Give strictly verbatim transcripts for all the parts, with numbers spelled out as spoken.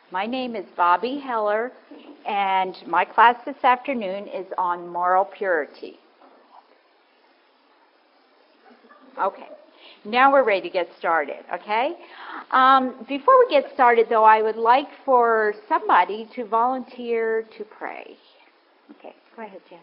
My name is Bobby Heller, and my class this afternoon is on moral purity. Okay, now we're ready to get started, okay? Um, before we get started, though, I would like for somebody to volunteer to pray. Okay, go ahead, Jen.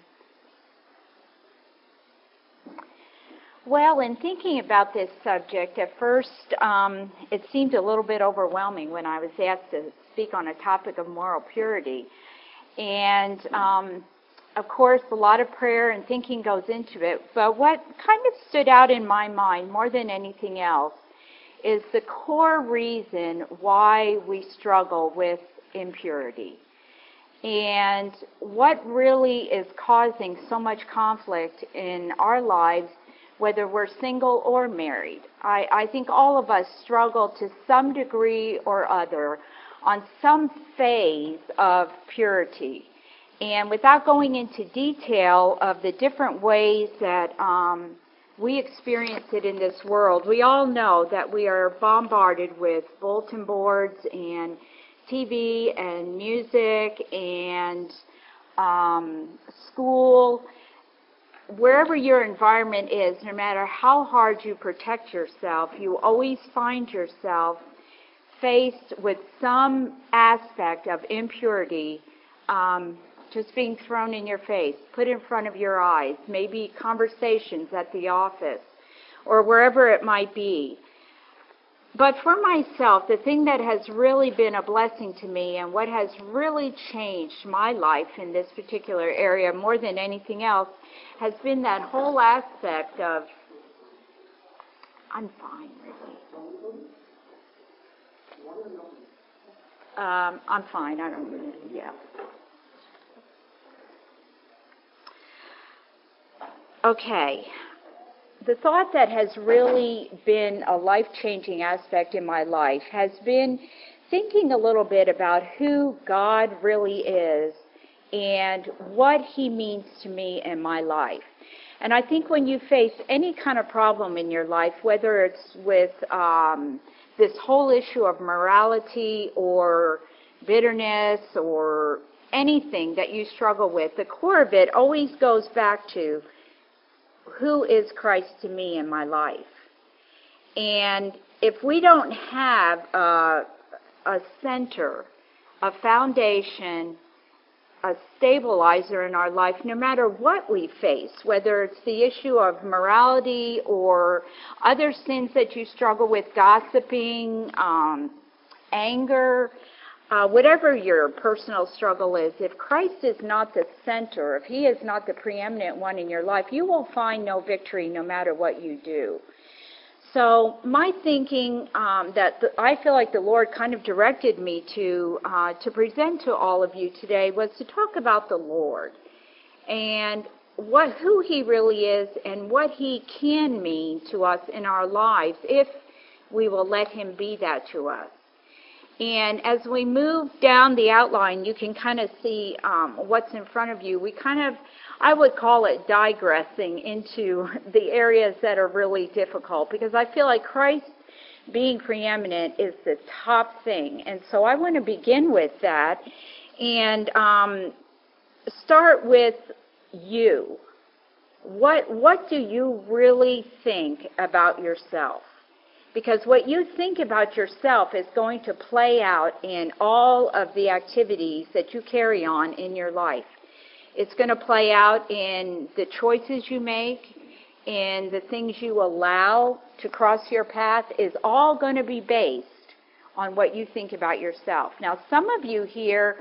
Well, in thinking about this subject, at first um, it seemed a little bit overwhelming when I was asked to speak on a topic of moral purity. And, um, of course, a lot of prayer and thinking goes into it. But what kind of stood out in my mind more than anything else is the core reason why we struggle with impurity. And what really is causing so much conflict in our lives, whether we're single or married. I, I think all of us struggle to some degree or other on some phase of purity. And without going into detail of the different ways that um, we experience it in this world, we all know that we are bombarded with bulletin boards and T V and music and um, school. Wherever your environment is, no matter how hard you protect yourself, you always find yourself faced with some aspect of impurity um, just being thrown in your face, put in front of your eyes, maybe conversations at the office or wherever it might be. But for myself, the thing that has really been a blessing to me and what has really changed my life in this particular area more than anything else has been that whole aspect of, I'm fine, really. Um, I'm fine, I don't really, yeah. Okay. The thought that has really been a life-changing aspect in my life has been thinking a little bit about who God really is and what He means to me in my life. And I think when you face any kind of problem in your life, whether it's with um, this whole issue of morality or bitterness or anything that you struggle with, the core of it always goes back to, who is Christ to me in my life? And if we don't have a, a center, a foundation, a stabilizer in our life, no matter what we face, whether it's the issue of morality or other sins that you struggle with, gossiping, um, anger, Uh, whatever your personal struggle is, if Christ is not the center, if He is not the preeminent one in your life, you will find no victory no matter what you do. So my thinking um, that the, I feel like the Lord kind of directed me to uh, to present to all of you today was to talk about the Lord and what who He really is and what He can mean to us in our lives if we will let Him be that to us. And as we move down the outline, you can kind of see um, what's in front of you. We kind of, I would call it digressing into the areas that are really difficult, because I feel like Christ being preeminent is the top thing. And so I want to begin with that and um, start with you. What, what do you really think about yourself? Because what you think about yourself is going to play out in all of the activities that you carry on in your life. It's going to play out in the choices you make, in the things you allow to cross your path, is all going to be based on what you think about yourself. Now, some of you here,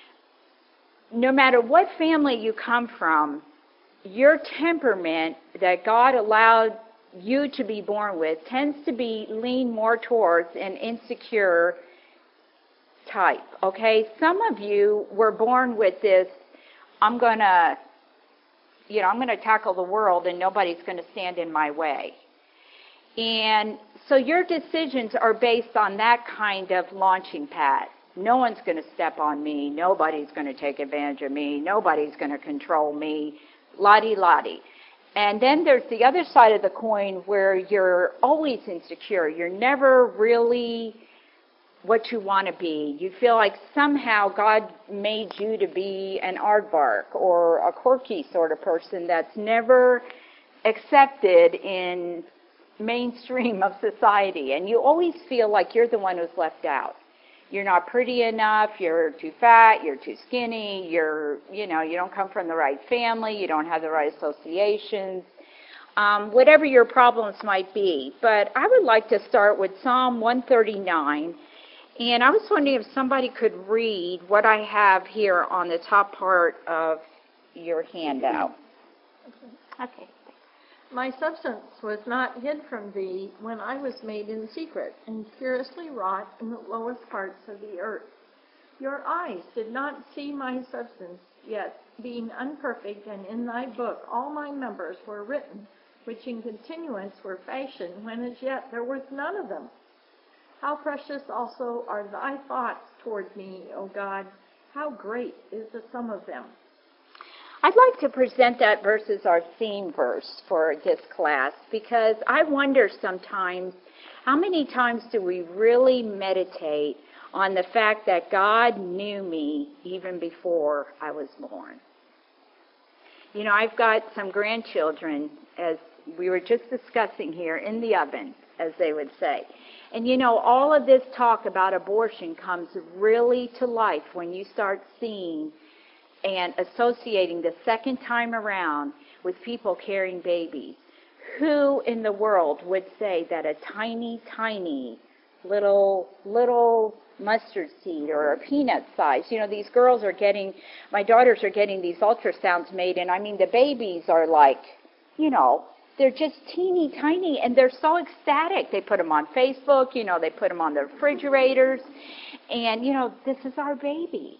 no matter what family you come from, your temperament that God allowed you to be born with tends to be lean more towards an insecure type, okay? Some of you were born with this, I'm going to, you know, I'm going to tackle the world and nobody's going to stand in my way. And so your decisions are based on that kind of launching pad. No one's going to step on me. Nobody's going to take advantage of me. Nobody's going to control me. La-di-la-di. And then there's the other side of the coin where you're always insecure. You're never really what you want to be. You feel like somehow God made you to be an aardvark or a quirky sort of person that's never accepted in mainstream of society. And you always feel like you're the one who's left out. You're not pretty enough, you're too fat, you're too skinny, you're, you know, you don't come from the right family, you don't have the right associations, um, whatever your problems might be. But I would like to start with Psalm one thirty-nine. And I was wondering if somebody could read what I have here on the top part of your handout. Okay. Okay. My substance was not hid from thee when I was made in secret and curiously wrought in the lowest parts of the earth. Your eyes did not see my substance, yet being unperfect, and in thy book all my members were written, which in continuance were fashioned, when as yet there was none of them. How precious also are thy thoughts toward me, O God! How great is the sum of them! I'd like to present that verse as our theme verse for this class, because I wonder sometimes, how many times do we really meditate on the fact that God knew me even before I was born? You know, I've got some grandchildren, as we were just discussing here, in the oven, as they would say. And you know, all of this talk about abortion comes really to life when you start seeing and associating the second time around with people carrying babies. Who in the world would say that a tiny, tiny little, little mustard seed or a peanut size, you know, these girls are getting, my daughters are getting these ultrasounds made, and I mean, the babies are like, you know, they're just teeny tiny, and they're so ecstatic. They put them on Facebook, you know, they put them on the refrigerators, and, you know, this is our baby.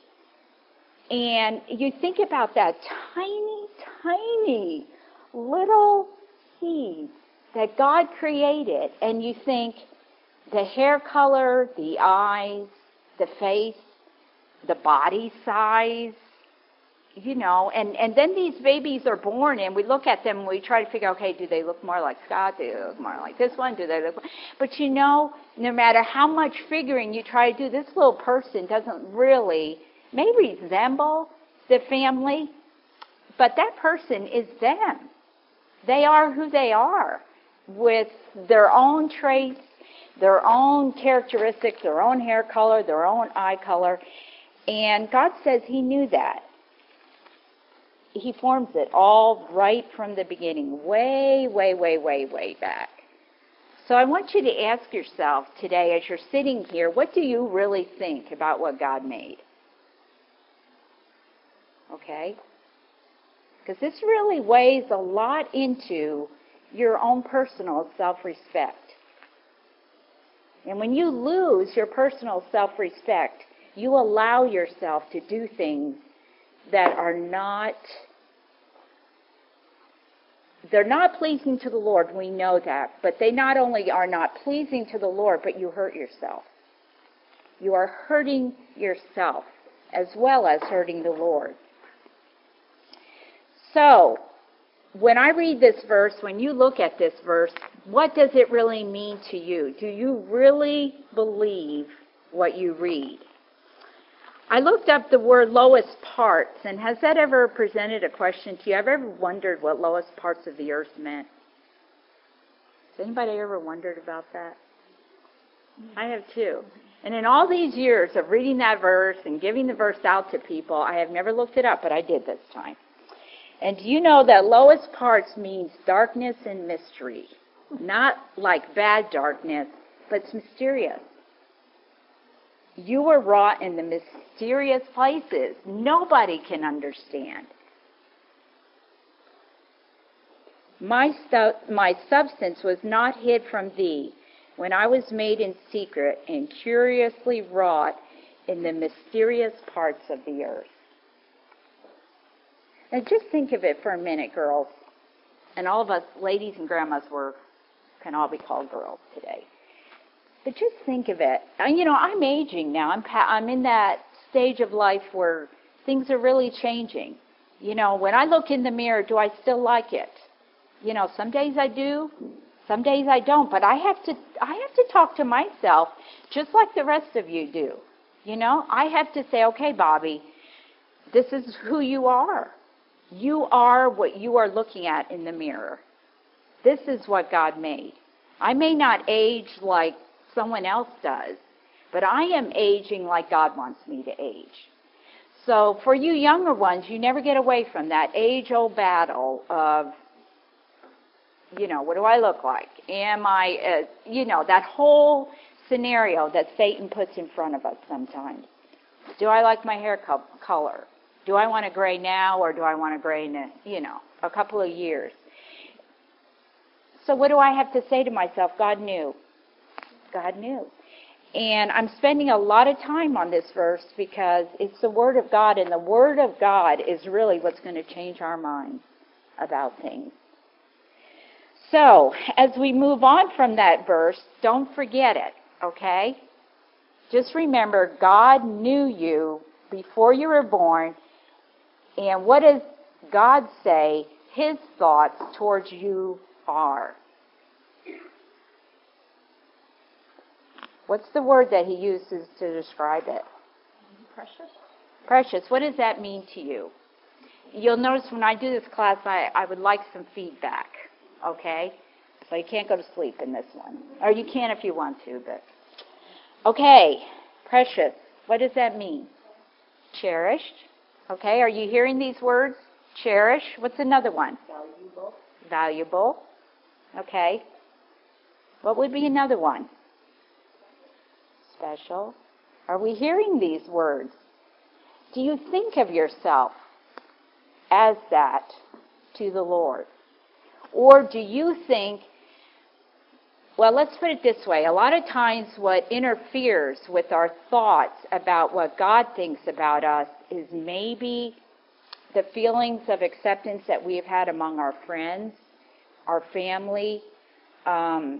And you think about that tiny, tiny little seed that God created, and you think the hair color, the eyes, the face, the body size, you know, and, and then these babies are born, and we look at them and we try to figure out, okay, do they look more like Scott? Do they look more like this one? Do they look... But you know, no matter how much figuring you try to do, this little person doesn't really... may resemble the family, but that person is them. They are who they are, with their own traits, their own characteristics, their own hair color, their own eye color, and God says He knew that. He forms it all right from the beginning, way, way, way, way, way back. So I want you to ask yourself today, as you're sitting here, what do you really think about what God made? Okay? Because this really weighs a lot into your own personal self-respect. And when you lose your personal self-respect, you allow yourself to do things that are not, they're not pleasing to the Lord. We know that. But they not only are not pleasing to the Lord, but you hurt yourself. You are hurting yourself as well as hurting the Lord. So, when I read this verse, when you look at this verse, what does it really mean to you? Do you really believe what you read? I looked up the word lowest parts, and has that ever presented a question to you? Have you ever wondered what lowest parts of the earth meant? Has anybody ever wondered about that? I have too. And in all these years of reading that verse and giving the verse out to people, I have never looked it up, but I did this time. And do you know that lowest parts means darkness and mystery? Not like bad darkness, but it's mysterious. You were wrought in the mysterious places nobody can understand. My, stu- my substance was not hid from thee when I was made in secret and curiously wrought in the mysterious parts of the earth. Now just think of it for a minute, girls. And all of us ladies and grandmas were, can all be called girls today. But just think of it. You know, I'm aging now. I'm pa- I'm in that stage of life where things are really changing. You know, when I look in the mirror, do I still like it? You know, some days I do, Some days I don't, but I have to I have to talk to myself just like the rest of you do. You know, I have to say, okay, Bobby, this is who you are. You are what you are looking at in the mirror. This is what God made. I may not age like someone else does, but I am aging like God wants me to age. So for you younger ones, you never get away from that age-old battle of, you know, what do I look like? Am I, uh, you know, that whole scenario that Satan puts in front of us sometimes. Do I like my hair co- color? Do I want a gray now, or do I want a gray in, a, you know, a couple of years? So what do I have to say to myself? God knew. God knew. And I'm spending a lot of time on this verse because it's the Word of God, and the Word of God is really what's going to change our minds about things. So, as we move on from that verse, don't forget it, okay? Just remember, God knew you before you were born, and what does God say His thoughts towards you are? What's the word that He uses to describe it? Precious. Precious. What does that mean to you? You'll notice when I do this class, I, I would like some feedback, okay? So you can't go to sleep in this one. Or you can if you want to, but... Okay, precious. What does that mean? Cherished. Okay, are you hearing these words? Cherish. What's another one? Valuable. Valuable. Okay. What would be another one? Special. Are we hearing these words? Do you think of yourself as that to the Lord? Or do you think, well, let's put it this way. A lot of times what interferes with our thoughts about what God thinks about us is maybe the feelings of acceptance that we've had among our friends, our family, um,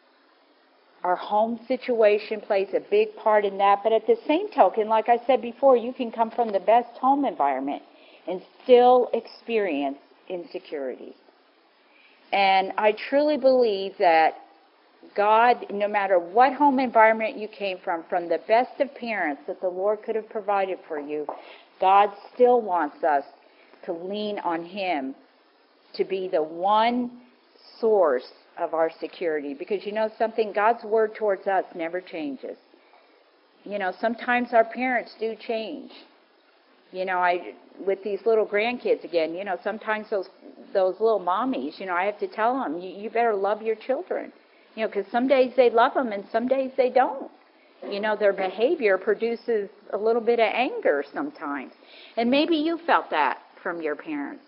our home situation plays a big part in that. But at the same token, like I said before, you can come from the best home environment and still experience insecurity. And I truly believe that God, no matter what home environment you came from, from the best of parents that the Lord could have provided for you, God still wants us to lean on Him to be the one source of our security. Because you know something, God's word towards us never changes. You know, sometimes our parents do change. You know, I with these little grandkids again, you know, sometimes those those little mommies, you know, I have to tell them, you, you better love your children. You know, because some days they love them and some days they don't. You know, their behavior produces a little bit of anger sometimes. And maybe you felt that from your parents.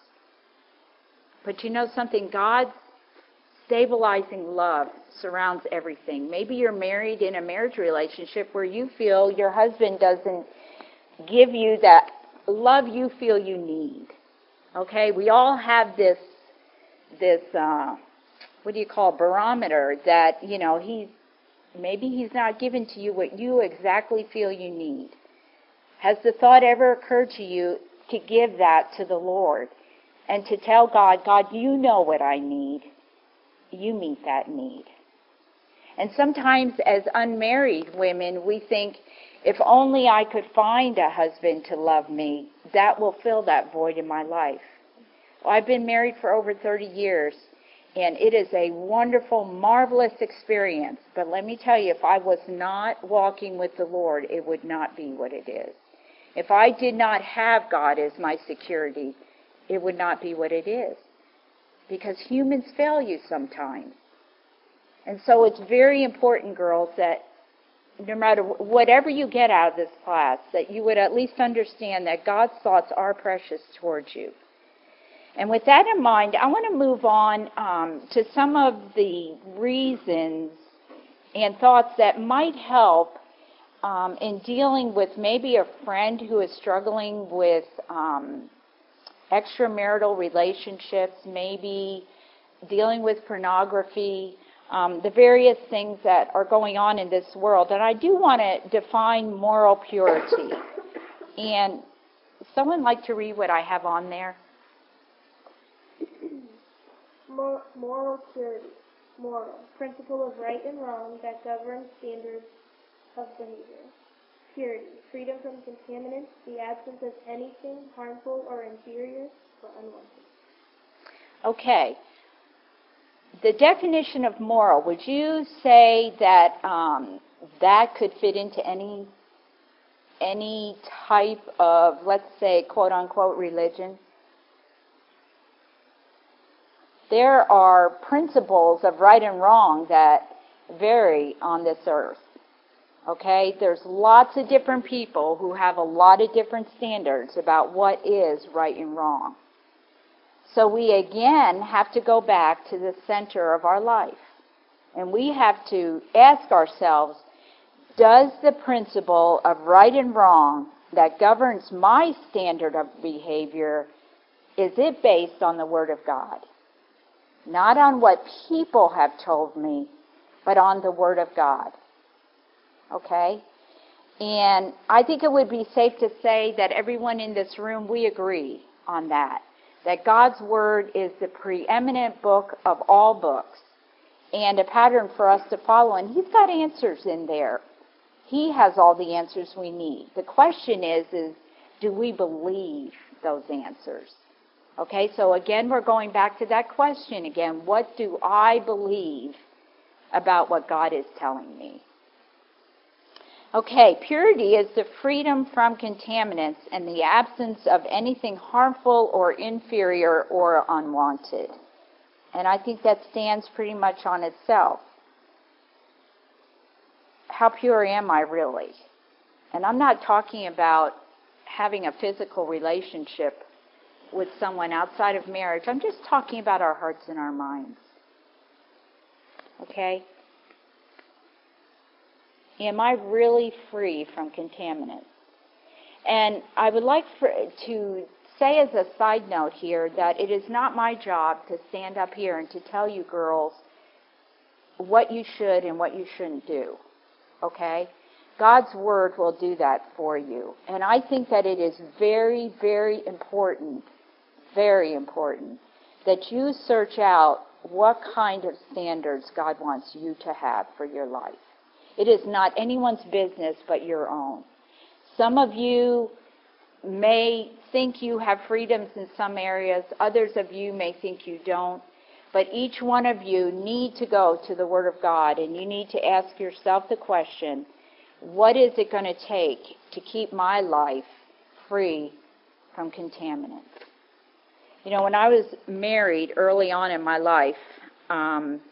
But you know something, God's stabilizing love surrounds everything. Maybe you're married in a marriage relationship where you feel your husband doesn't give you that love you feel you need. Okay, we all have this, this uh, what do you call, barometer that, you know, he's, maybe he's not giving to you what you exactly feel you need. Has the thought ever occurred to you to give that to the Lord and to tell God, God, you know what I need. You meet that need. And sometimes as unmarried women, we think, if only I could find a husband to love me, that will fill that void in my life. Well, I've been married for over thirty years, and it is a wonderful, marvelous experience. But let me tell you, if I was not walking with the Lord, it would not be what it is. If I did not have God as my security, it would not be what it is. Because humans fail you sometimes. And so it's very important, girls, that no matter whatever you get out of this class, that you would at least understand that God's thoughts are precious towards you. And with that in mind, I want to move on um, to some of the reasons and thoughts that might help um, in dealing with maybe a friend who is struggling with um, extramarital relationships, maybe dealing with pornography, um, the various things that are going on in this world. And I do want to define moral purity. And someone like to read what I have on there? Moral purity. moral, principle of right and wrong that governs standards of behavior. Purity, freedom from contaminants, the absence of anything harmful or inferior or unwanted. Okay. The definition of moral, would you say that um, that could fit into any any type of, let's say, quote-unquote religion? There are principles of right and wrong that vary on this earth. Okay? There's lots of different people who have a lot of different standards about what is right and wrong. So we again have to go back to the center of our life. And we have to ask ourselves, does the principle of right and wrong that governs my standard of behavior, is it based on the Word of God? Not on what people have told me, but on the Word of God. Okay? And I think it would be safe to say that everyone in this room, we agree on that. That God's Word is the preeminent book of all books and a pattern for us to follow. And He's got answers in there. He has all the answers we need. The question is, is do we believe those answers? Okay, so again, we're going back to that question again. What do I believe about what God is telling me? Okay, purity is the freedom from contaminants and the absence of anything harmful or inferior or unwanted. And I think that stands pretty much on itself. How pure am I really? And I'm not talking about having a physical relationship with someone outside of marriage. I'm just talking about our hearts and our minds. Okay? Am I really free from contaminants? And I would like for, to say as a side note here that it is not my job to stand up here and to tell you girls what you should and what you shouldn't do. Okay? God's Word will do that for you. And I think that it is very, very important, very important, that you search out what kind of standards God wants you to have for your life. It is not anyone's business but your own. Some of you may think you have freedoms in some areas. Others of you may think you don't. But each one of you need to go to the Word of God, and you need to ask yourself the question, what is it going to take to keep my life free from contaminants? You know, when I was married early on in my life, um,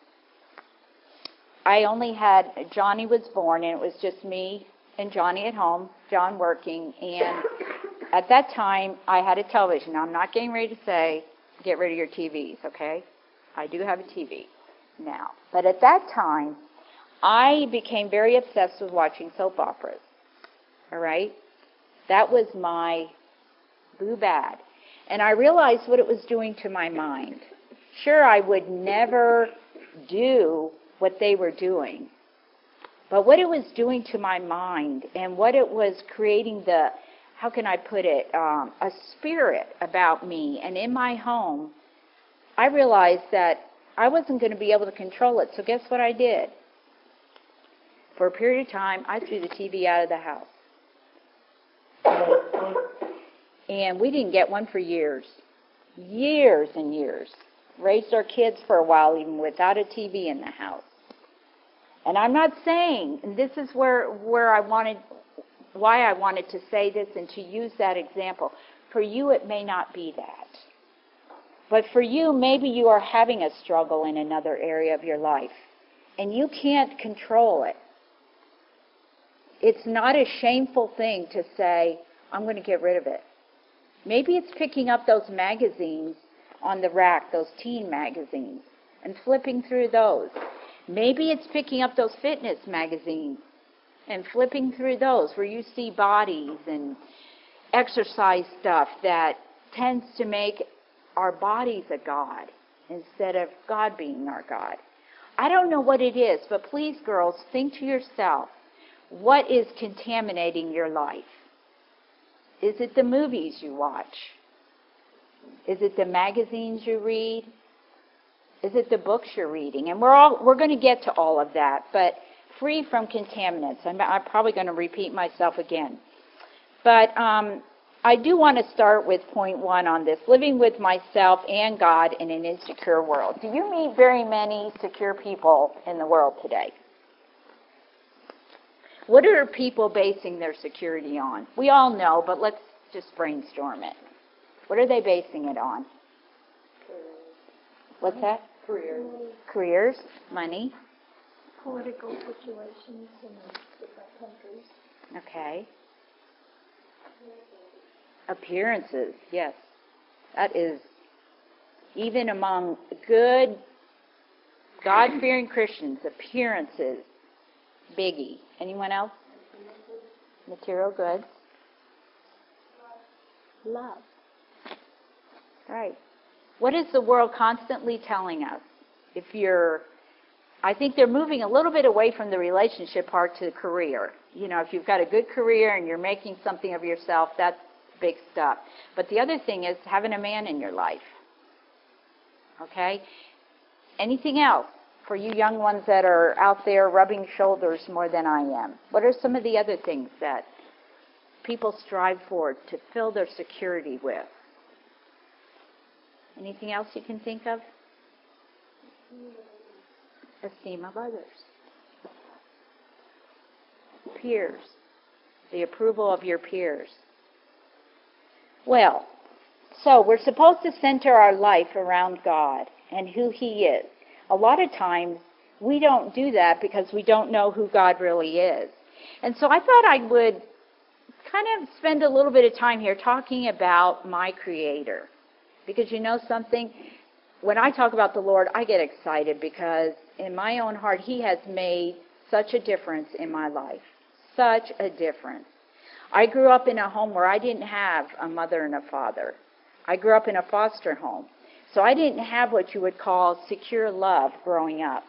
I only had, Johnny was born, and it was just me and Johnny at home, John working, and at that time, I had a television. Now, I'm not getting ready to say, get rid of your T Vs, okay? I do have a T V now. But at that time, I became very obsessed with watching soap operas, all right? That was my boo bad. And I realized what it was doing to my mind. Sure, I would never do what they were doing. But what it was doing to my mind and what it was creating the, how can I put it, um, a spirit about me and in my home, I realized that I wasn't going to be able to control it. So guess what I did? For a period of time, I threw the T V out of the house. And we didn't get one for years. Years and years. Raised our kids for a while even without a T V in the house. And I'm not saying, and this is where, where I wanted, why I wanted to say this and to use that example. For you, it may not be that. But for you, maybe you are having a struggle in another area of your life, and you can't control it. It's not a shameful thing to say, I'm going to get rid of it. Maybe it's picking up those magazines on the rack, those teen magazines, and flipping through those. Maybe it's picking up those fitness magazines and flipping through those where you see bodies and exercise stuff that tends to make our bodies a god instead of God being our God. I don't know what it is, but please, girls, think to yourself, what is contaminating your life? Is it the movies you watch? Is it the magazines you read? Is it the books you're reading? And we're all we're going to get to all of that, but free from contaminants. I'm, I'm probably going to repeat myself again. But um, I do want to start with point one on this, living with myself and God in an insecure world. Do you meet very many secure people in the world today? What are people basing their security on? We all know, but let's just brainstorm it. What are they basing it on? What's that? Career. Careers, money. Political situations in different countries. Okay. Appearances, yes. That is, even among good, God-fearing Christians, appearances, biggie. Anyone else? Material goods. Love. Right. What is the world constantly telling us? If you're, I think they're moving a little bit away from the relationship part to career. You know, if you've got a good career and you're making something of yourself, that's big stuff. But the other thing is having a man in your life. Okay? Anything else for you young ones that are out there rubbing shoulders more than I am? What are some of the other things that people strive for to fill their security with? Anything else you can think of? Esteem of others. Peers. The approval of your peers. Well, so we're supposed to center our life around God and who He is. A lot of times we don't do that because we don't know who God really is. And so I thought I would kind of spend a little bit of time here talking about my Creator. Because you know something? When I talk about the Lord, I get excited because in my own heart, He has made such a difference in my life. Such a difference. I grew up in a home where I didn't have a mother and a father. I grew up in a foster home. So I didn't have what you would call secure love growing up.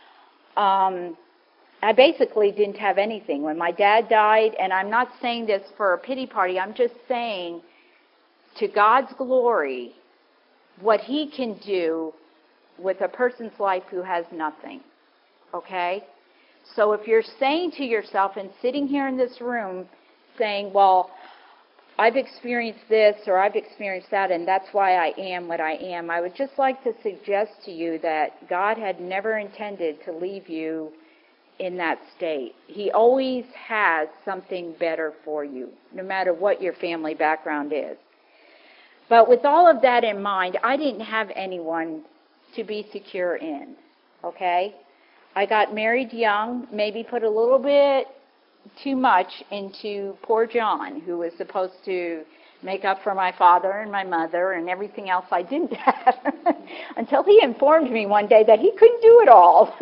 Um, I basically didn't have anything. When my dad died, and I'm not saying this for a pity party, I'm just saying to God's glory, what He can do with a person's life who has nothing. Okay? So if you're saying to yourself and sitting here in this room saying, well, I've experienced this or I've experienced that and that's why I am what I am, I would just like to suggest to you that God had never intended to leave you in that state. He always has something better for you, no matter what your family background is. But with all of that in mind, I didn't have anyone to be secure in, okay? I got married young, maybe put a little bit too much into poor John, who was supposed to make up for my father and my mother and everything else I didn't have, until he informed me one day that he couldn't do it all.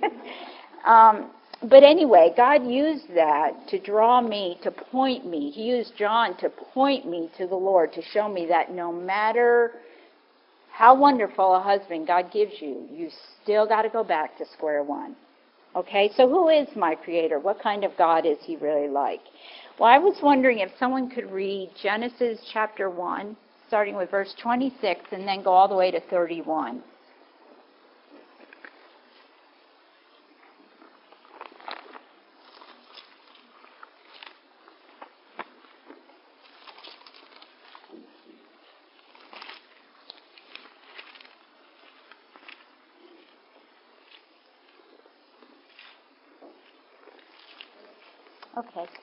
um, But anyway, God used that to draw me, to point me. He used John to point me to the Lord, to show me that no matter how wonderful a husband God gives you, you still got to go back to square one. Okay, so who is my Creator? What kind of God is He really like? Well, I was wondering if someone could read Genesis chapter one, starting with verse twenty-six, and then go all the way to thirty-one. Okay.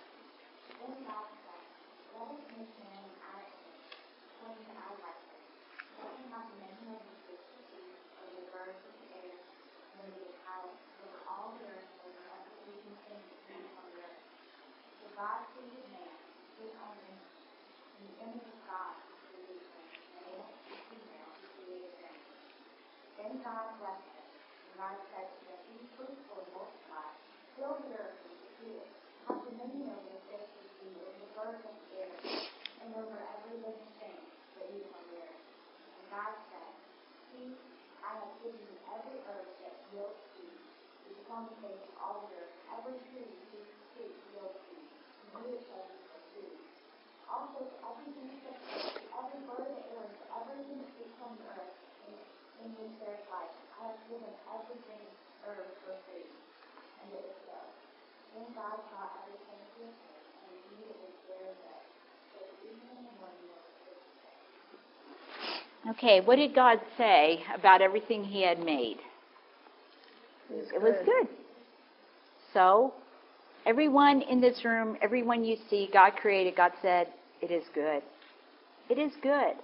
Then God blessed them, and God said to them, be fruitful and multiply, fill the earth and subdue it, have dominion over the fish of the sea, over the birds of the air, and over every living thing that moves on the earth. And God said, see, I have given you every herb that yields seed, which is on the face of all the earth, every tree whose fruit yields seed, and you it shall be for food. Also to everything that floats, to every bird of the air, to everything that creeps on the earth, in which there is life, I have given everything earth for free, and it was so. Then God saw everything he had made, and indeed it was very good. So the evening and the morning were the sixth day. Okay, what did God say about everything he had made? It was good. So, everyone in this room, everyone you see, God created, God said, it is good. It is good.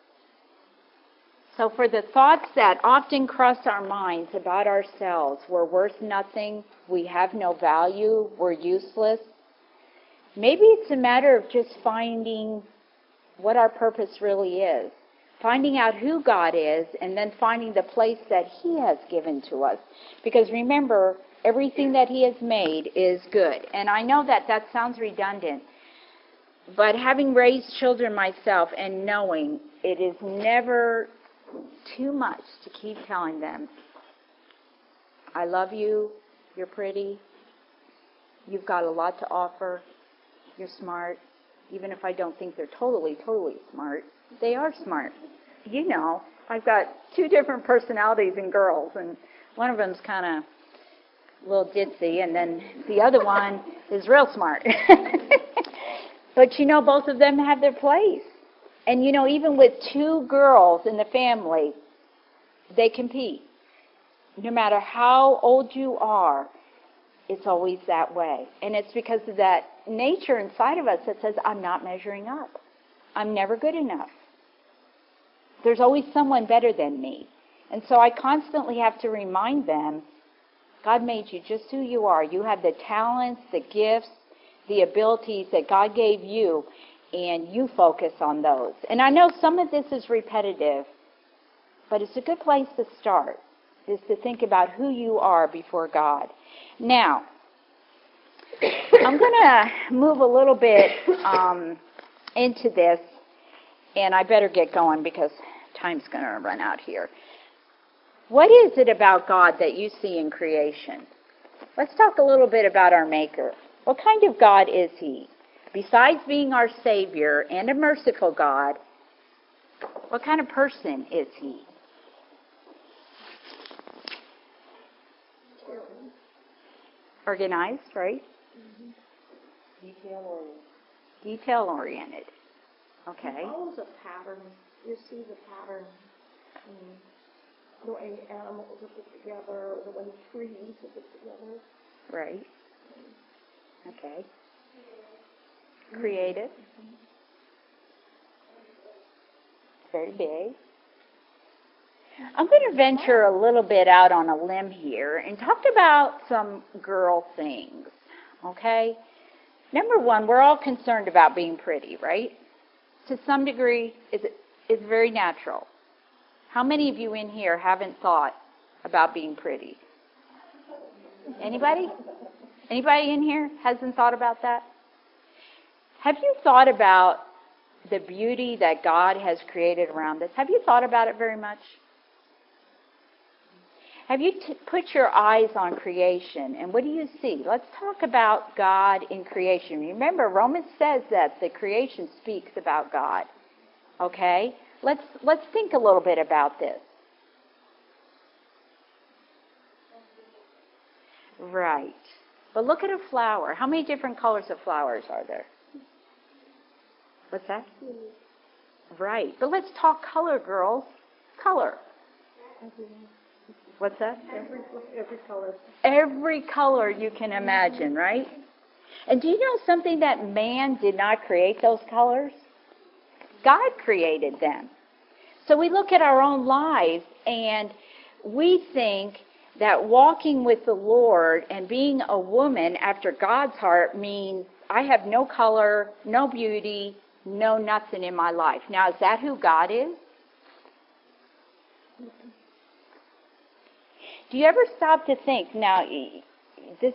So for the thoughts that often cross our minds about ourselves, we're worth nothing, we have no value, we're useless, maybe it's a matter of just finding what our purpose really is. Finding out who God is, and then finding the place that he has given to us. Because remember, everything that he has made is good. And I know that that sounds redundant, but having raised children myself and knowing it is never too much to keep telling them, I love you, you're pretty, you've got a lot to offer, you're smart, even if I don't think they're totally, totally smart. They are smart. You know, I've got two different personalities in girls, and one of them's kind of a little ditzy, and then the other one is real smart. But, you know, both of them have their place. And, you know, even with two girls in the family, they compete. No matter how old you are, it's always that way. And it's because of that nature inside of us that says, I'm not measuring up. I'm never good enough. There's always someone better than me. And so I constantly have to remind them, God made you just who you are. You have the talents, the gifts, the abilities that God gave you, and you focus on those. And I know some of this is repetitive, but it's a good place to start, is to think about who you are before God. Now, I'm going to move a little bit um, into this, and I better get going because time's going to run out here. What is it about God that you see in creation? Let's talk a little bit about our Maker. What kind of God is he? Besides being our Savior and a merciful God, what kind of person is he? Organized, right? Mm-hmm. Detail-oriented. Detail-oriented. Okay. It follows a pattern. You see the pattern in the way animals are put together, the way trees are put together. Right. Okay. Creative. Very big. I'm going to venture a little bit out on a limb here and talk about some girl things. Okay? Number one, we're all concerned about being pretty, right? To some degree, it's, it's very natural. How many of you in here haven't thought about being pretty? Anybody? Anybody in here hasn't thought about that? Have you thought about the beauty that God has created around us? Have you thought about it very much? Have you t- put your eyes on creation, and what do you see? Let's talk about God in creation. Remember, Romans says that the creation speaks about God. Okay? Let's let's think a little bit about this. Right. But look at a flower. How many different colors of flowers are there? What's that? Right. But let's talk color, girls. Color. What's that? Every, every color. Every color you can imagine, right? And do you know something, that man did not create those colors? God created them. So we look at our own lives and we think that walking with the Lord and being a woman after God's heart means I have no color, no beauty, no nothing in my life. Now, is that who God is? Do you ever stop to think, now, this,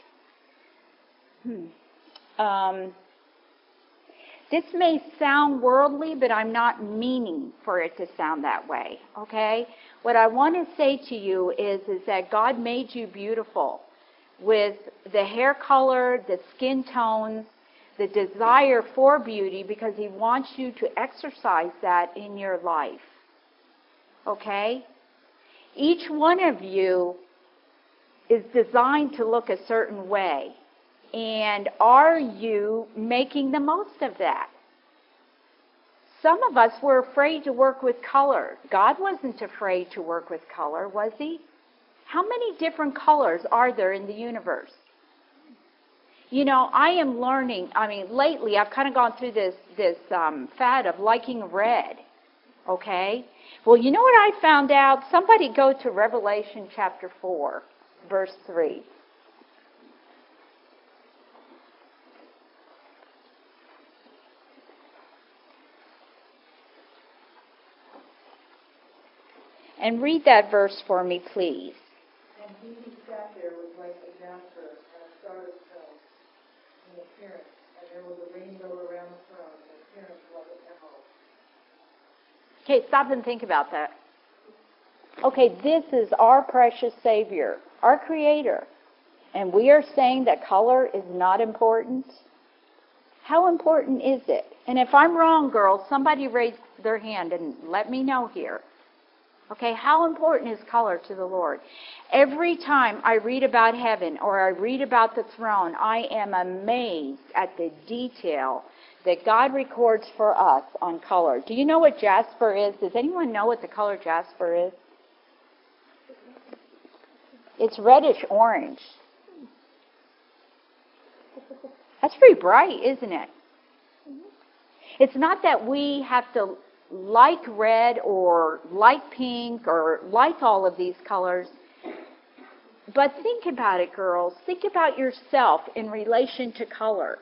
hmm, um, this may sound worldly, but I'm not meaning for it to sound that way, okay? What I want to say to you is, is that God made you beautiful with the hair color, the skin tones, the desire for beauty, because he wants you to exercise that in your life, okay? Each one of you is designed to look a certain way. And are you making the most of that? Some of us were afraid to work with color. God wasn't afraid to work with color, was he? How many different colors are there in the universe? You know, I am learning, I mean, lately I've kind of gone through this, this um, fad of liking red, okay? Well, you know what I found out? Somebody go to Revelation chapter four, verse three. And read that verse for me, please. And he who sat there was like a jasper and a scarlet stone in appearance, and there was a rainbow around the throne, and appearance like an emerald. Okay, stop and think about that. Okay, this is our precious Savior, our Creator. And we are saying that color is not important? How important is it? And if I'm wrong, girls, somebody raise their hand and let me know here. Okay, how important is color to the Lord? Every time I read about heaven or I read about the throne, I am amazed at the detail that God records for us on color. Do you know what jasper is? Does anyone know what the color jasper is? It's reddish orange. That's pretty bright, isn't it? It's not that we have to like red or like pink or like all of these colors. But think about it, girls. Think about yourself in relation to color.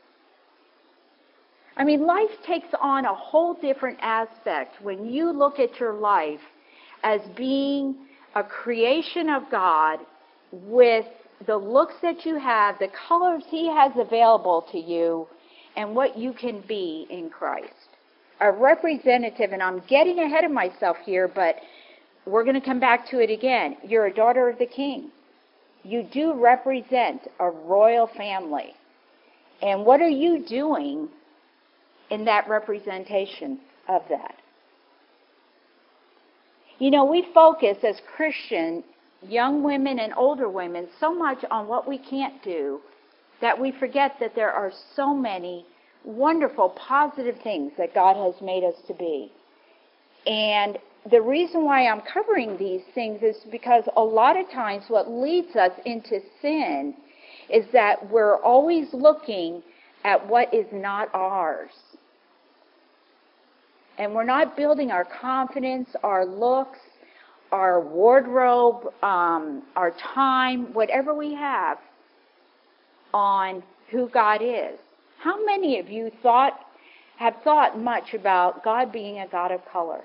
I mean, life takes on a whole different aspect when you look at your life as being a creation of God with the looks that you have, the colors He has available to you, and what you can be in Christ. A representative, and I'm getting ahead of myself here, but we're going to come back to it again. You're a daughter of the King. You do represent a royal family. And what are you doing in that representation of that? You know, we focus as Christian, young women and older women, so much on what we can't do that we forget that there are so many wonderful, positive things that God has made us to be. And the reason why I'm covering these things is because a lot of times what leads us into sin is that we're always looking at what is not ours. And we're not building our confidence, our looks, our wardrobe, um, our time, whatever we have, on who God is. How many of you thought, have thought much about God being a God of color?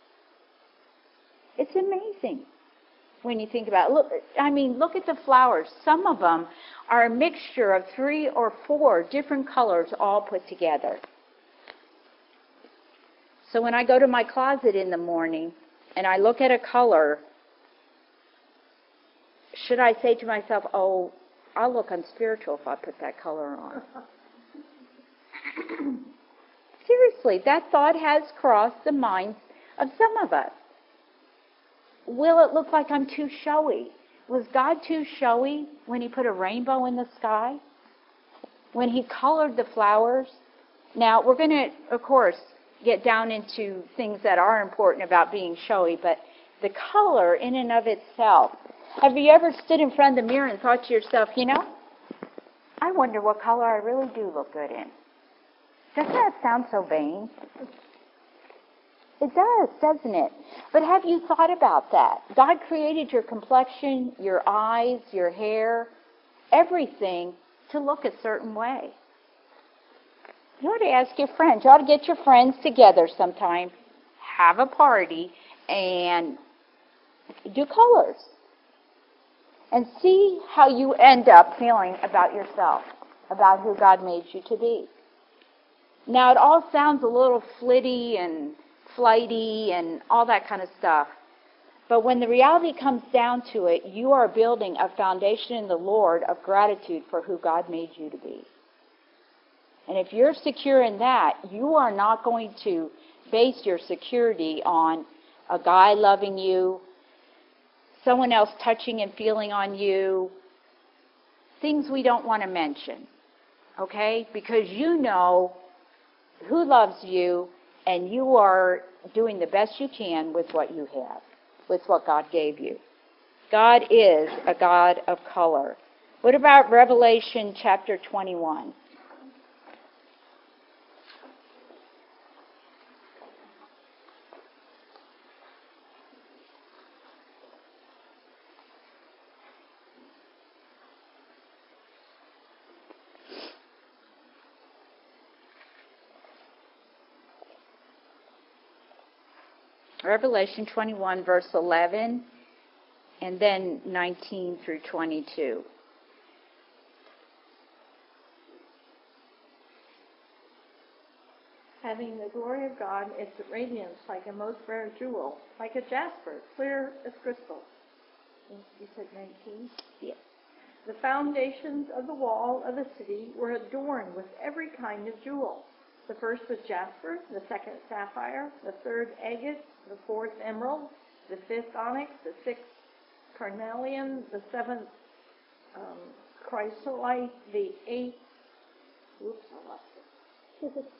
It's amazing when you think about it. Look, I mean, look at the flowers. Some of them are a mixture of three or four different colors all put together. So when I go to my closet in the morning and I look at a color, should I say to myself, oh, I'll look unspiritual if I put that color on? Seriously, that thought has crossed the minds of some of us. Will it look like I'm too showy? Was God too showy when He put a rainbow in the sky? When He colored the flowers? Now, we're going to, of course, get down into things that are important about being showy, but the color in and of itself. Have you ever stood in front of the mirror and thought to yourself, you know, I wonder what color I really do look good in? Doesn't that sound so vain? It does, doesn't it? But have you thought about that? God created your complexion, your eyes, your hair, everything to look a certain way. You ought to ask your friends. You ought to get your friends together sometime, have a party, and do colors. And see how you end up feeling about yourself, about who God made you to be. Now, it all sounds a little flitty and flighty and all that kind of stuff. But when the reality comes down to it, you are building a foundation in the Lord of gratitude for who God made you to be. And if you're secure in that, you are not going to base your security on a guy loving you, someone else touching and feeling on you, things we don't want to mention, okay? Because you know who loves you, and you are doing the best you can with what you have, with what God gave you. God is a God of color. What about Revelation chapter twenty-one? Revelation twenty-one, verse eleven, and then nineteen through twenty-two. Having the glory of God, its radiance like a most rare jewel, like a jasper, clear as crystal. You said nineteen? Yes. The foundations of the wall of the city were adorned with every kind of jewel. The first was jasper, the second sapphire, the third agate, the fourth emerald, the fifth onyx, the sixth carnelian, the seventh um, chrysolite, the eighth, oops, I lost it.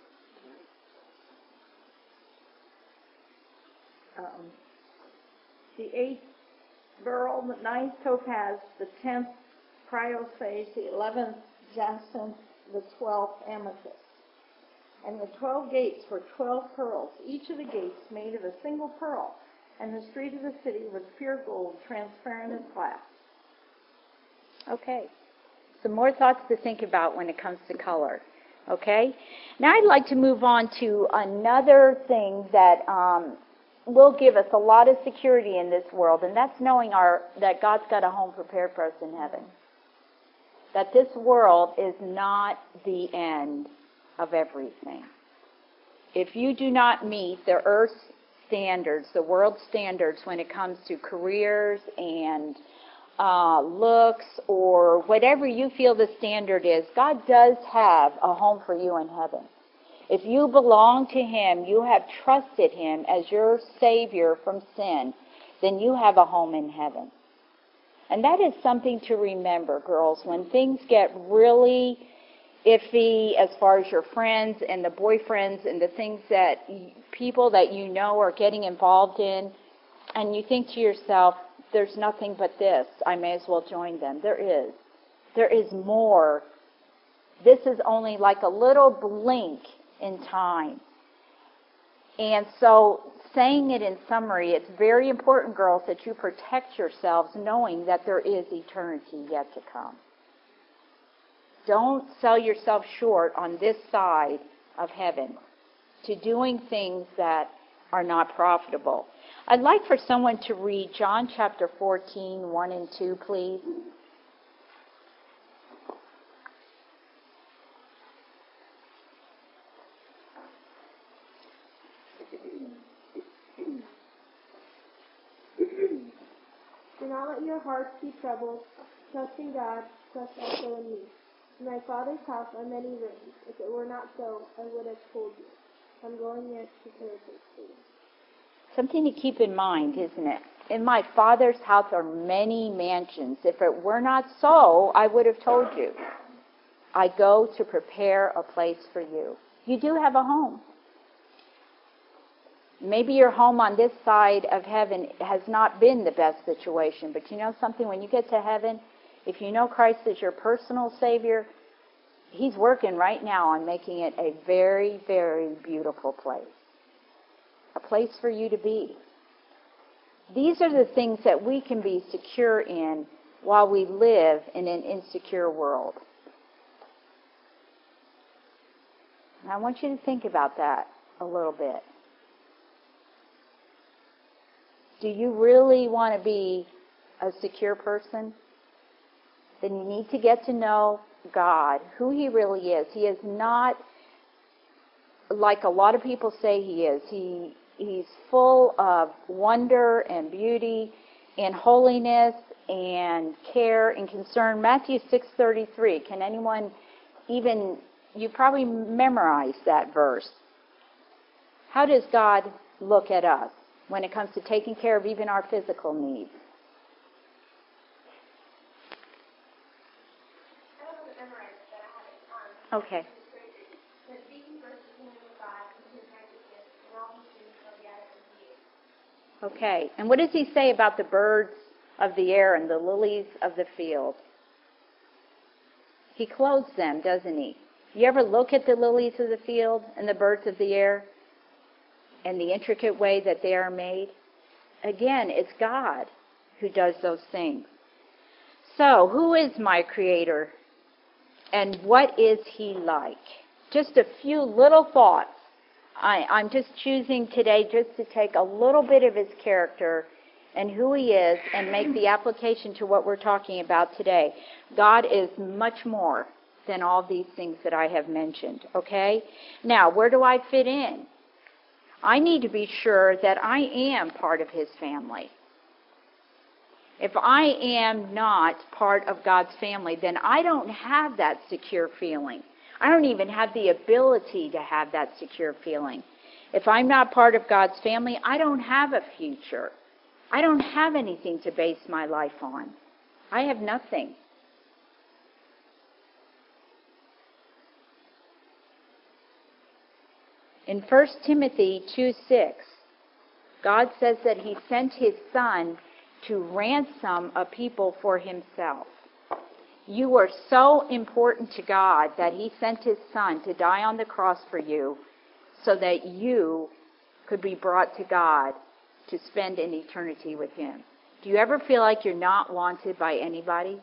um, the eighth beryl, the ninth topaz, the tenth chrysoprase, the eleventh jacinth, the twelfth amethyst. And the twelve gates were twelve pearls, each of the gates made of a single pearl. And the street of the city was pure gold, transparent as glass. Okay. Some more thoughts to think about when it comes to color. Okay? Now I'd like to move on to another thing that um, will give us a lot of security in this world, and that's knowing our that God's got a home prepared for us in heaven. That this world is not the end of everything. If you do not meet the earth's standards, the world's standards when it comes to careers and uh, looks or whatever you feel the standard is, God does have a home for you in heaven. If you belong to Him, you have trusted Him as your Savior from sin, then you have a home in heaven. And that is something to remember, girls, when things get really iffy as far as your friends and the boyfriends and the things that people that you know are getting involved in, and you think to yourself, there's nothing but this, I may as well join them. There is. There is more. This is only like a little blink in time. And so, saying it in summary, it's very important, girls, that you protect yourselves knowing that there is eternity yet to come. Don't sell yourself short on this side of heaven to doing things that are not profitable. I'd like for someone to read John chapter fourteen, one and two, please. Do not let your hearts be troubled. Trust in God, trust also in me. In my Father's house are many rooms. If it were not so, I would have told you. I'm going there to prepare a place for you. Something to keep in mind, isn't it? In my Father's house are many mansions. If it were not so, I would have told you. I go to prepare a place for you. You do have a home. Maybe your home on this side of heaven has not been the best situation, but you know something? When you get to heaven, if you know Christ as your personal Savior, He's working right now on making it a very, very beautiful place. A place for you to be. These are the things that we can be secure in while we live in an insecure world. And I want you to think about that a little bit. Do you really want to be a secure person? Then you need to get to know God, who He really is. He is not like a lot of people say He is. He He's full of wonder and beauty and holiness and care and concern. Matthew six thirty-three. Can anyone even, you probably memorized that verse. How does God look at us when it comes to taking care of even our physical needs? memorized it, but I have it on. Okay. But seek ye first the kingdom of God and his righteousness, and all these things shall be added unto you. Okay. And what does he say about the birds of the air and the lilies of the field? He clothes them, doesn't he? You ever look at the lilies of the field and the birds of the air and the intricate way that they are made? Again, it's God who does those things. So, who is my Creator? And what is He like? Just a few little thoughts. I, I'm just choosing today just to take a little bit of His character and who He is and make the application to what we're talking about today. God is much more than all these things that I have mentioned, okay? Now, where do I fit in? I need to be sure that I am part of His family. If I am not part of God's family, then I don't have that secure feeling. I don't even have the ability to have that secure feeling. If I'm not part of God's family, I don't have a future. I don't have anything to base my life on. I have nothing. In First Timothy two six, God says that He sent His Son to ransom a people for Himself. You are so important to God that He sent His Son to die on the cross for you so that you could be brought to God to spend an eternity with Him. Do you ever feel like you're not wanted by anybody?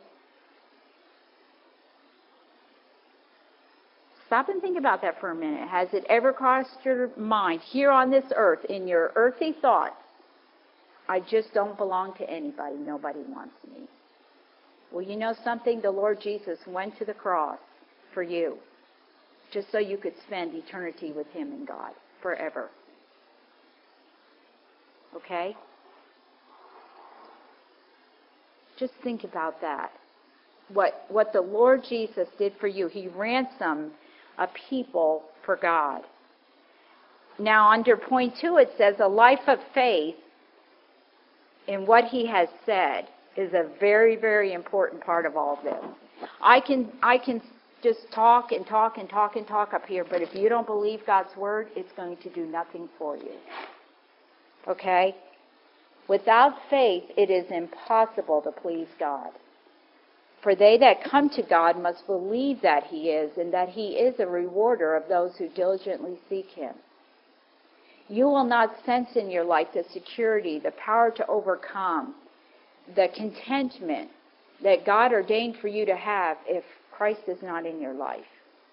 Stop and think about that for a minute. Has it ever crossed your mind here on this earth, in your earthly thoughts, I just don't belong to anybody. Nobody wants me. Well, you know something? The Lord Jesus went to the cross for you, just so you could spend eternity with Him and God forever. Okay? Just think about that. What, what the Lord Jesus did for you. He ransomed a people for God. Now, under point two, it says a life of faith in what He has said is a very, very important part of all this. I can I can just talk and talk and talk and talk up here, but if you don't believe God's Word, it's going to do nothing for you. Okay? Without faith, it is impossible to please God. For they that come to God must believe that He is, and that He is a rewarder of those who diligently seek Him. You will not sense in your life the security, the power to overcome, the contentment that God ordained for you to have if Christ is not in your life.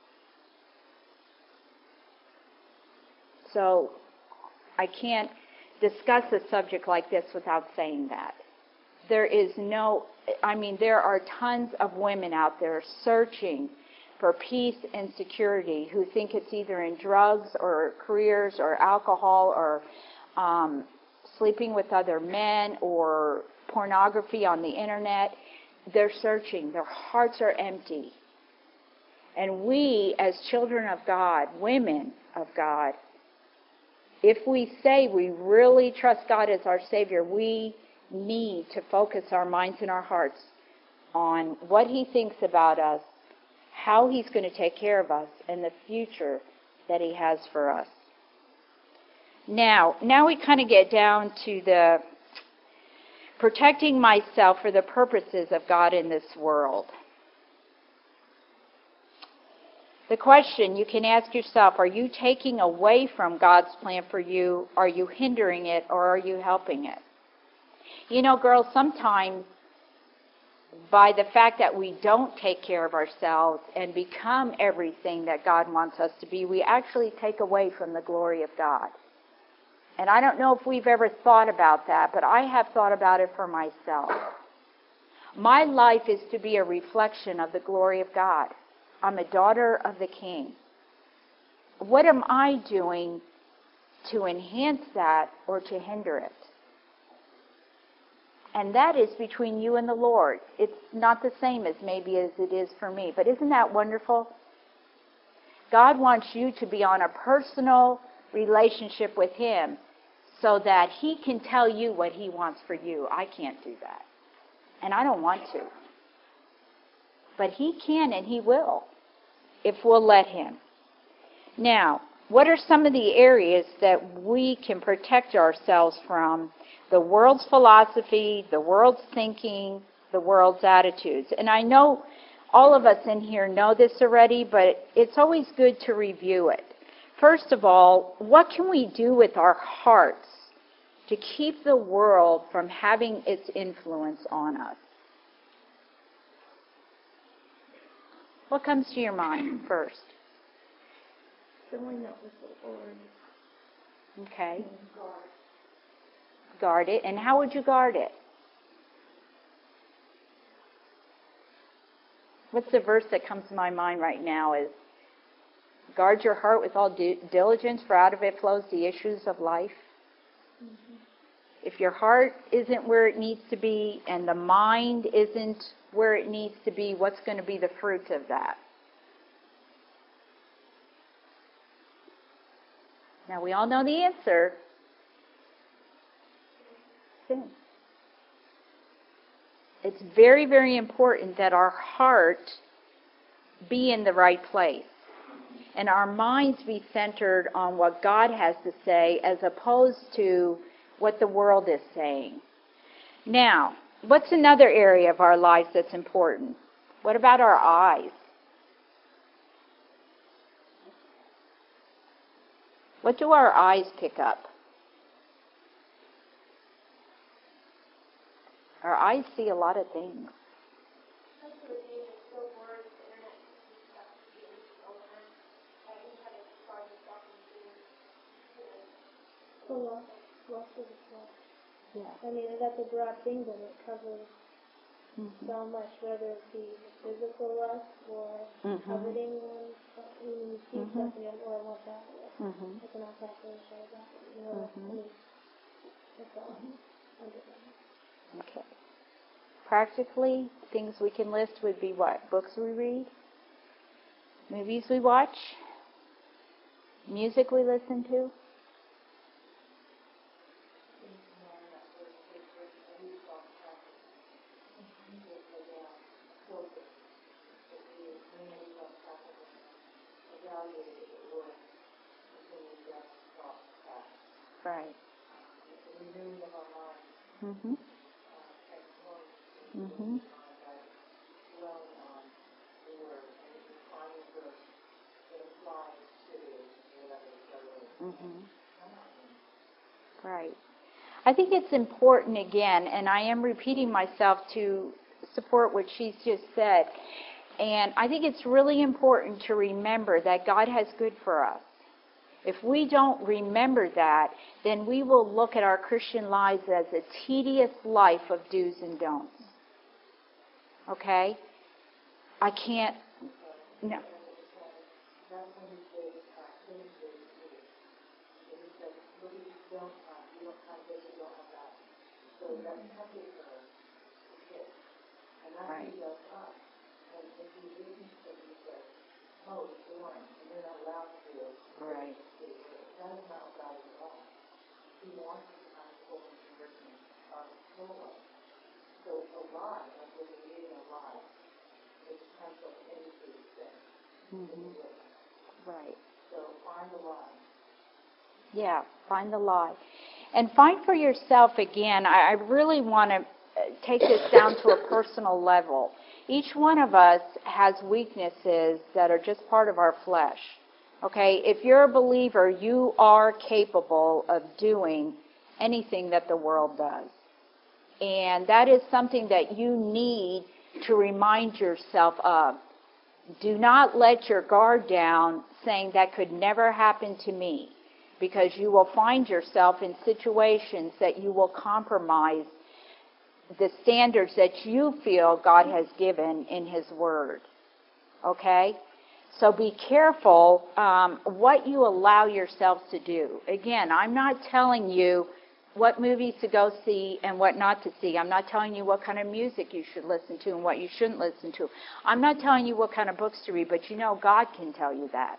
So, I can't discuss a subject like this without saying that. There is no, I mean, there are tons of women out there searching for peace and security who think it's either in drugs or careers or alcohol or um, sleeping with other men or pornography on the internet. They're searching. Their hearts are empty. And we, as children of God, women of God, if we say we really trust God as our Savior, we need to focus our minds and our hearts on what He thinks about us, how He's going to take care of us, and the future that He has for us. Now, now we kind of get down to the protecting myself for the purposes of God in this world. The question you can ask yourself, are you taking away from God's plan for you? Are you hindering it, or are you helping it? You know, girls, sometimes by the fact that we don't take care of ourselves and become everything that God wants us to be, we actually take away from the glory of God. And I don't know if we've ever thought about that, but I have thought about it for myself. My life is to be a reflection of the glory of God. I'm a daughter of the King. What am I doing to enhance that or to hinder it? And that is between you and the Lord. It's not the same as maybe as it is for me. But isn't that wonderful? God wants you to be on a personal relationship with Him so that He can tell you what He wants for you. I can't do that. And I don't want to. But He can and He will, if we'll let Him. Now, what are some of the areas that we can protect ourselves from the world's philosophy, the world's thinking, the world's attitudes? And I know all of us in here know this already, but it's always good to review it. First of all, what can we do with our hearts to keep the world from having its influence on us? What comes to your mind first? Filling up with the Lord. Okay. Guard it. And how would you guard it? What's the verse that comes to my mind right now is, guard your heart with all di- diligence, for out of it flows the issues of life. Mm-hmm. If your heart isn't where it needs to be and the mind isn't where it needs to be, what's going to be the fruit of that? Now, we all know the answer. Sin. It's very, very important that our heart be in the right place and our minds be centered on what God has to say as opposed to what the world is saying. Now, what's another area of our lives that's important? What about our eyes? What do our eyes pick up? Our eyes see a lot of things. The lust, lust of the flesh. Yeah. I mean, that's a broad thing, but it covers Mm-hmm. so much, whether it be physical lust or Mm-hmm. coveting one, when you see Mm-hmm. stuff and you oh, I want that. Mm-hmm. I cannot pass it, show that. You know, Mm-hmm. I mean, that's all. I get that. Okay. Practically, things we can list would be what? Books we read, movies we watch, music we listen to. Right. Mhm. Mhm. Mhm. Right. I think it's important again, and I am repeating myself to support what she's just said. And I think it's really important to remember that God has good for us. If we don't remember that, then we will look at our Christian lives as a tedious life of do's and don'ts. Okay? I can't, no. Right. Right. Mm-hmm. Right. Yeah, find the lie. And find for yourself again, I, I really want to take this down to a personal level. Each one of us has weaknesses that are just part of our flesh. Okay, if you're a believer, you are capable of doing anything that the world does. And that is something that you need to remind yourself of. Do not let your guard down saying that could never happen to me, because you will find yourself in situations that you will compromise the standards that you feel God has given in His Word. Okay? So be careful um, what you allow yourselves to do. Again, I'm not telling you what movies to go see and what not to see. I'm not telling you what kind of music you should listen to and what you shouldn't listen to. I'm not telling you what kind of books to read, but you know God can tell you that.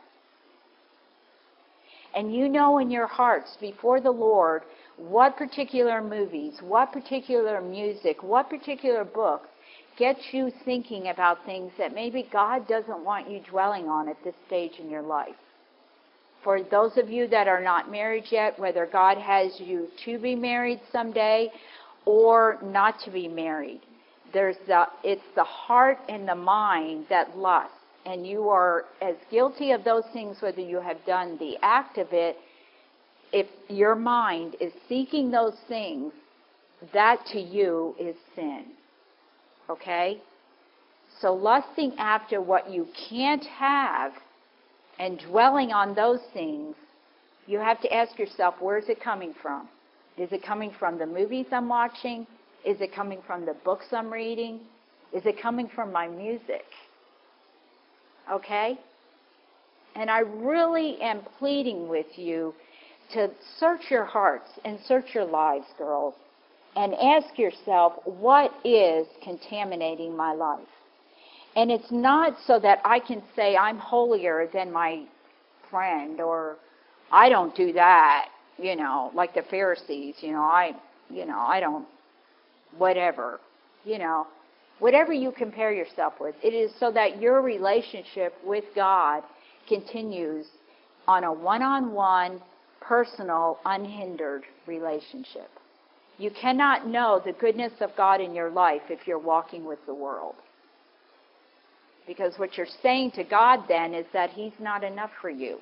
And you know in your hearts before the Lord what particular movies, what particular music, what particular books get you thinking about things that maybe God doesn't want you dwelling on at this stage in your life. For those of you that are not married yet, whether God has you to be married someday or not to be married, there's the, it's the heart and the mind that lust. And you are as guilty of those things whether you have done the act of it. If your mind is seeking those things, that to you is sin. Okay? So lusting after what you can't have and dwelling on those things, you have to ask yourself, where is it coming from? Is it coming from the movies I'm watching? Is it coming from the books I'm reading? Is it coming from my music? Okay? And I really am pleading with you to search your hearts and search your lives, girls, and ask yourself, what is contaminating my life? And it's not so that I can say I'm holier than my friend, or I don't do that, you know, like the Pharisees, you know, I, you know, I don't, whatever, you know, whatever you compare yourself with. It is so that your relationship with God continues on a one-on-one, personal, unhindered relationship. You cannot know the goodness of God in your life if you're walking with the world. Because what you're saying to God then is that He's not enough for you.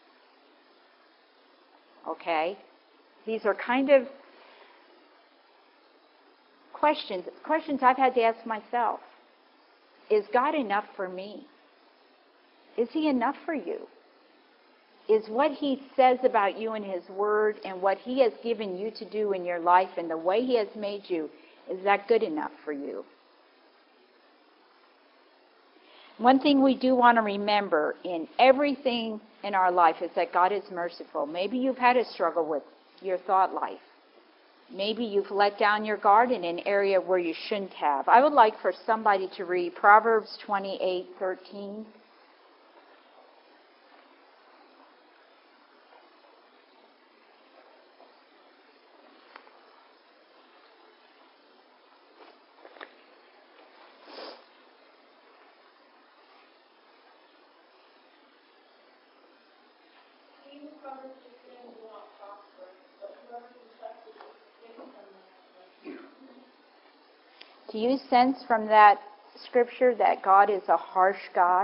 Okay? These are kind of questions, questions I've had to ask myself. Is God enough for me? Is He enough for you? Is what He says about you in His Word and what He has given you to do in your life and the way He has made you, is that good enough for you? One thing we do want to remember in everything in our life is that God is merciful. Maybe you've had a struggle with your thought life. Maybe you've let down your guard in an area where you shouldn't have. I would like for somebody to read Proverbs twenty-eight thirteen. Do you sense from that scripture that God is a harsh God?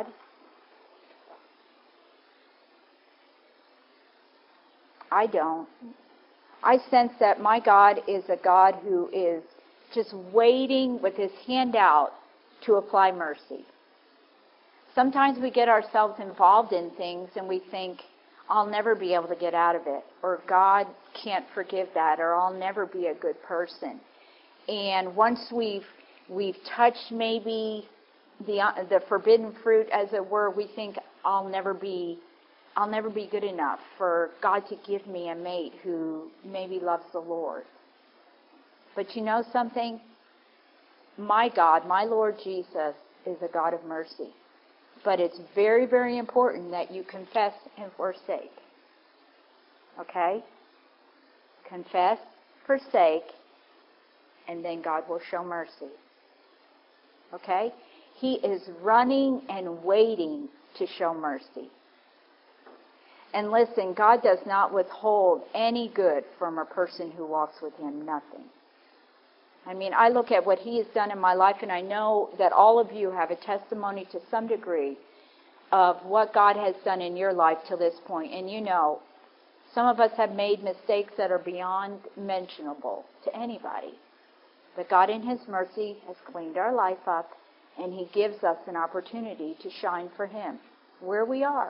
I don't. I sense that my God is a God who is just waiting with His hand out to apply mercy. Sometimes we get ourselves involved in things and we think, I'll never be able to get out of it, or God can't forgive that, or I'll never be a good person. And once we've we've touched maybe the uh, the forbidden fruit, as it were, we think I'll never be I'll never be good enough for God to give me a mate who maybe loves the Lord. But you know something? My God, my Lord Jesus, is a God of mercy. But it's very, very important that you confess and forsake. Okay? Confess, forsake, and then God will show mercy. Okay? He is running and waiting to show mercy. And listen, God does not withhold any good from a person who walks with Him. Nothing. I mean, I look at what He has done in my life, and I know that all of you have a testimony to some degree of what God has done in your life to this point. And you know, some of us have made mistakes that are beyond mentionable to anybody. But God in His mercy has cleaned our life up, and He gives us an opportunity to shine for Him where we are.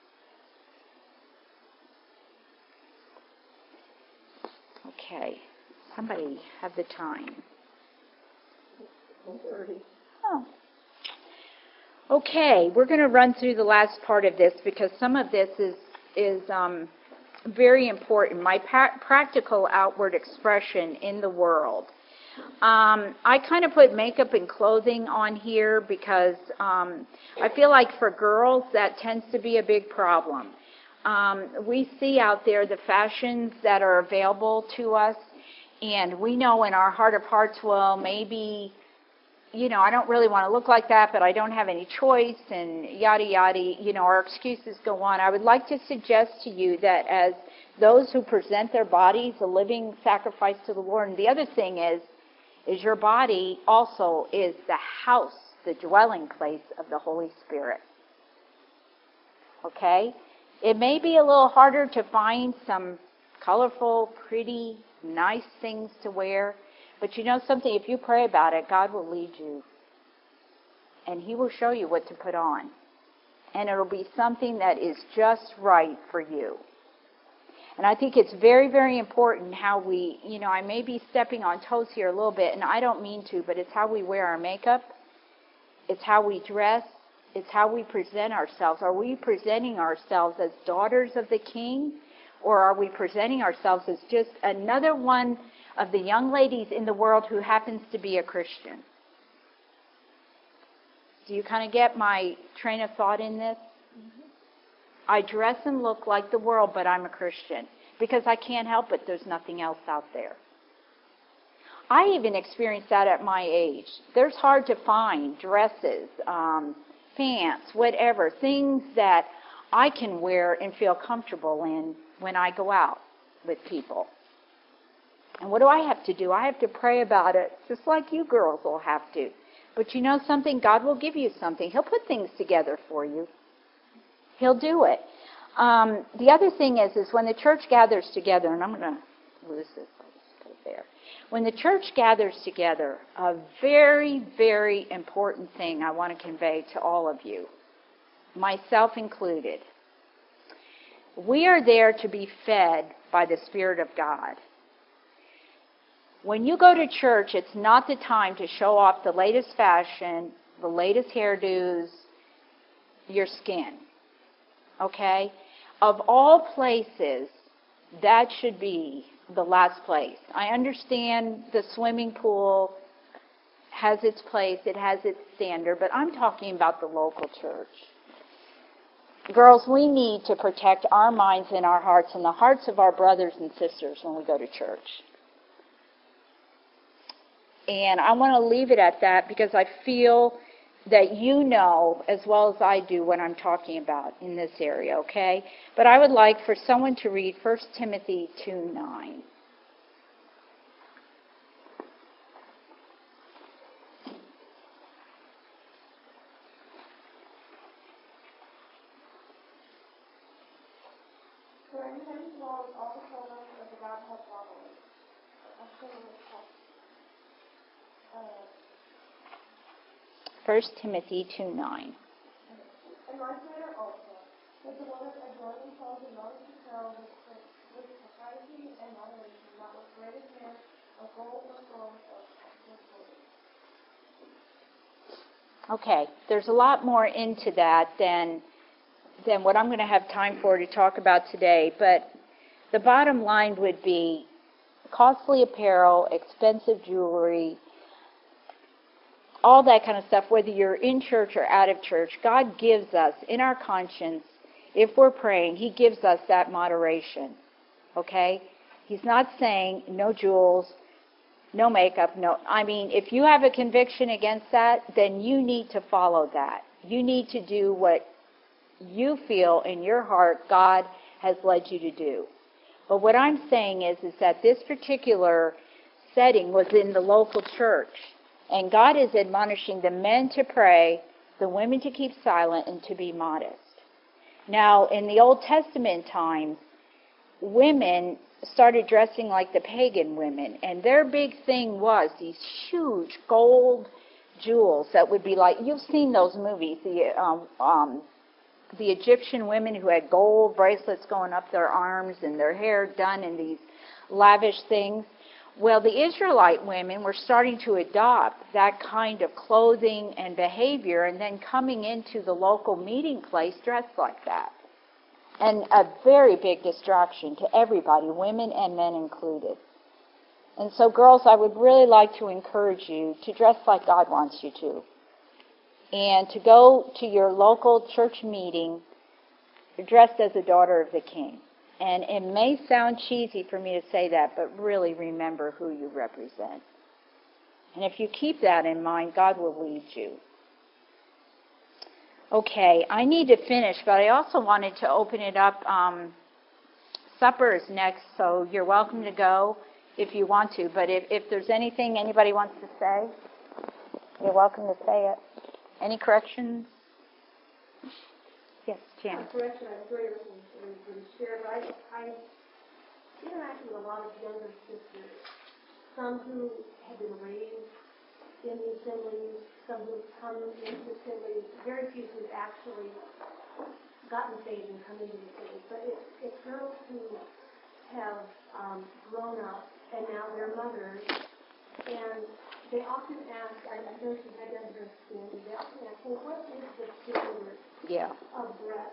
Okay. Somebody have the time. Oh. Okay, we're going to run through the last part of this because some of this is is um, very important. My pa- practical outward expression in the world. Um, I kind of put makeup and clothing on here because um, I feel like for girls that tends to be a big problem. Um, we see out there the fashions that are available to us. And we know in our heart of hearts, well, maybe, you know, I don't really want to look like that, but I don't have any choice, and yada, yada, you know, our excuses go on. I would like to suggest to you that as those who present their bodies a living sacrifice to the Lord, and the other thing is, is your body also is the house, the dwelling place of the Holy Spirit. Okay? It may be a little harder to find some colorful, pretty, nice things to wear, but you know something, if you pray about it, God will lead you. And He will show you what to put on. And it'll be something that is just right for you. And I think it's very, very important how we, you know, I may be stepping on toes here a little bit, and I don't mean to, but it's how we wear our makeup. It's how we dress. It's how we present ourselves. Are we presenting ourselves as daughters of the King? Or are we presenting ourselves as just another one of the young ladies in the world who happens to be a Christian? Do you kind of get my train of thought in this? Mm-hmm. I dress and look like the world, but I'm a Christian. Because I can't help it. There's nothing else out there. I even experienced that at my age. There's hard to find dresses, um, pants, whatever, things that I can wear and feel comfortable in when I go out with people. And what do I have to do? I have to pray about it, just like you girls will have to. But you know something? God will give you something. He'll put things together for you. He'll do it. Um, the other thing is, is when the church gathers together, and I'm going to lose this, I'll just put it there. When the church gathers together, a very, very important thing I want to convey to all of you, myself included. We are there to be fed by the Spirit of God. When you go to church, it's not the time to show off the latest fashion, the latest hairdos, your skin. Okay? Of all places, that should be the last place. I understand the swimming pool has its place, it has its standard, but I'm talking about the local church. Girls, we need to protect our minds and our hearts and the hearts of our brothers and sisters when we go to church. And I want to leave it at that because I feel that you know as well as I do what I'm talking about in this area, okay? But I would like for someone to read First Timothy two nine. For in him dwells all the fullness of the Godhead bodily. I'm sure it was uh, First Timothy two nine. And like manner also, that the women adorn themselves in knowledge and apparel with, with propriety and moderation, not with great care of gold or silver or clothing. Okay, there's a lot more into that than than what I'm going to have time for to talk about today, but the bottom line would be costly apparel, expensive jewelry, all that kind of stuff, whether you're in church or out of church. God gives us, in our conscience, if we're praying, He gives us that moderation, okay? He's not saying no jewels, no makeup, no. I mean, if you have a conviction against that, then you need to follow that. You need to do what you feel in your heart God has led you to do. But what I'm saying is, is that this particular setting was in the local church. And God is admonishing the men to pray, the women to keep silent, and to be modest. Now, in the Old Testament times, women started dressing like the pagan women. And their big thing was these huge gold jewels that would be like, you've seen those movies, the um, um, the Egyptian women who had gold bracelets going up their arms and their hair done in these lavish things. Well, the Israelite women were starting to adopt that kind of clothing and behavior and then coming into the local meeting place dressed like that. And a very big distraction to everybody, women and men included. And so, girls, I would really like to encourage you to dress like God wants you to. And to go to your local church meeting dressed as a daughter of the King. And it may sound cheesy for me to say that, but really remember who you represent. And if you keep that in mind, God will lead you. Okay, I need to finish, but I also wanted to open it up. Um, supper is next, so you're welcome to go if you want to. But if, if there's anything anybody wants to say, you're welcome to say it. Any corrections? Yes, Jan. Correction, I agree with you, with you share, but I, I interact with a lot of younger sisters, some who have been raised in the assemblies, some who have come into the assemblies, very few who've actually gotten saved and come into the assemblies. But it's, it's girls who have um, grown up and now they're mothers, and they often ask, I know she's had to understand, they often ask, well, what is the standard Yeah. of breath?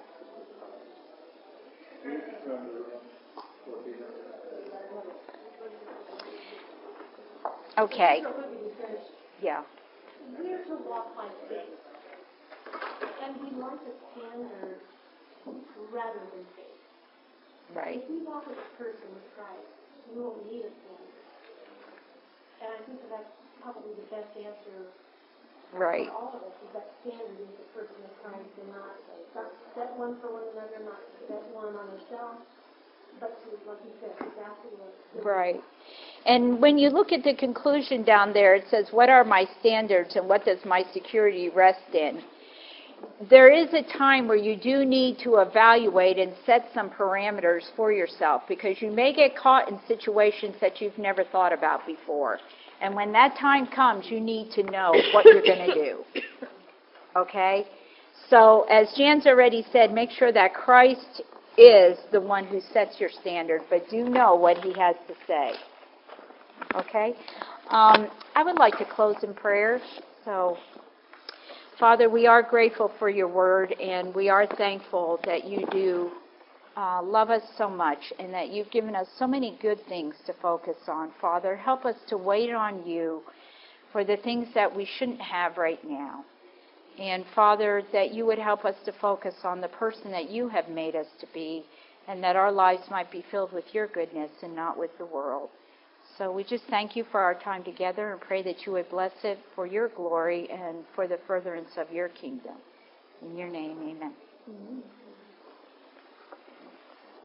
Okay. So let me finish. Yeah. We're to walk by faith, and we like a standard rather than faith. Right. If we walk with a person with Christ, we won't need a standard. And I think that that's probably the best answer Right. for all of us, is that standard is the person with Christ, and not, not set one for one another, not set one on yourself, but to, like you said, exactly what. Right. And when you look at the conclusion down there, it says, what are my standards and what does my security rest in? There is a time where you do need to evaluate and set some parameters for yourself, because you may get caught in situations that you've never thought about before. And when that time comes, you need to know what you're going to do. Okay? So as Jan's already said, make sure that Christ is the one who sets your standard, but do know what he has to say. Okay? Um, I would like to close in prayer. So, Father, we are grateful for your word, and we are thankful that you do uh, love us so much and that you've given us so many good things to focus on. Father, help us to wait on you for the things that we shouldn't have right now. And, Father, that you would help us to focus on the person that you have made us to be, and that our lives might be filled with your goodness and not with the world. So we just thank you for our time together and pray that you would bless it for your glory and for the furtherance of your kingdom. In your name, amen. Mm-hmm.